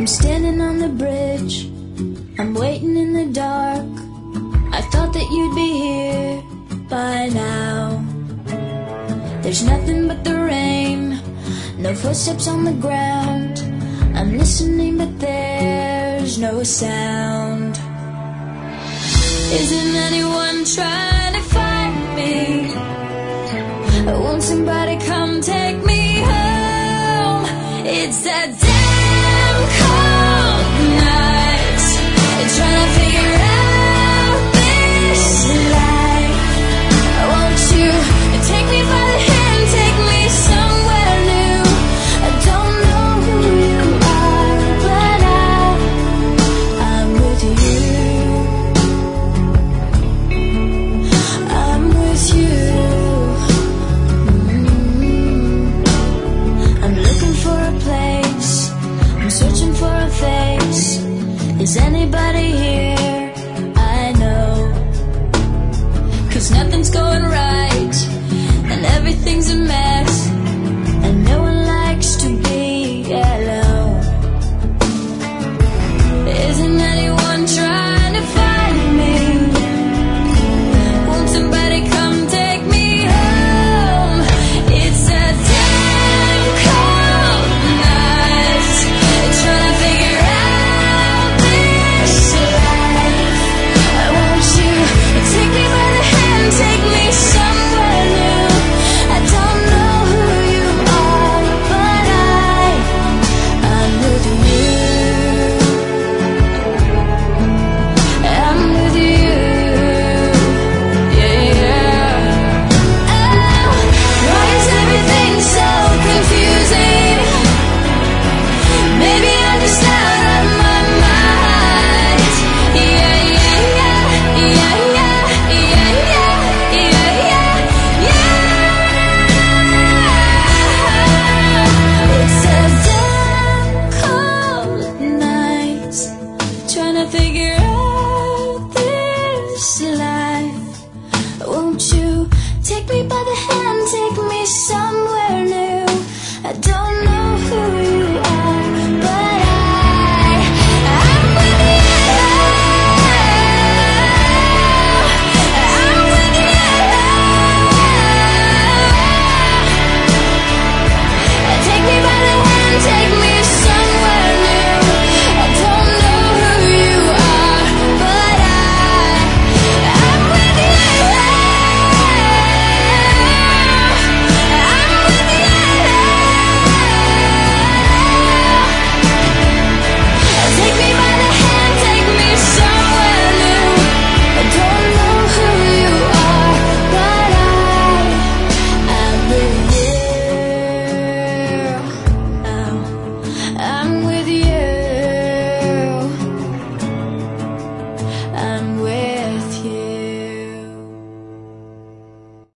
I'm standing on the bridge, I'm waiting in the dark. I thought that you'd be here by now. There's nothing but the rain, no footsteps on the ground. I'm listening but there's no sound. Isn't anyone trying to find me? Won't somebody come take me home? It's that damn cold night, trying to figure out this life. Won't you take me by the hand, take me somewhere new? I don't know who you are, but I'm with you. I'm with you. I'm looking for a place, I'm searching for a face. Is anybody here? I know, 'cause nothing's going right and everything's a mess.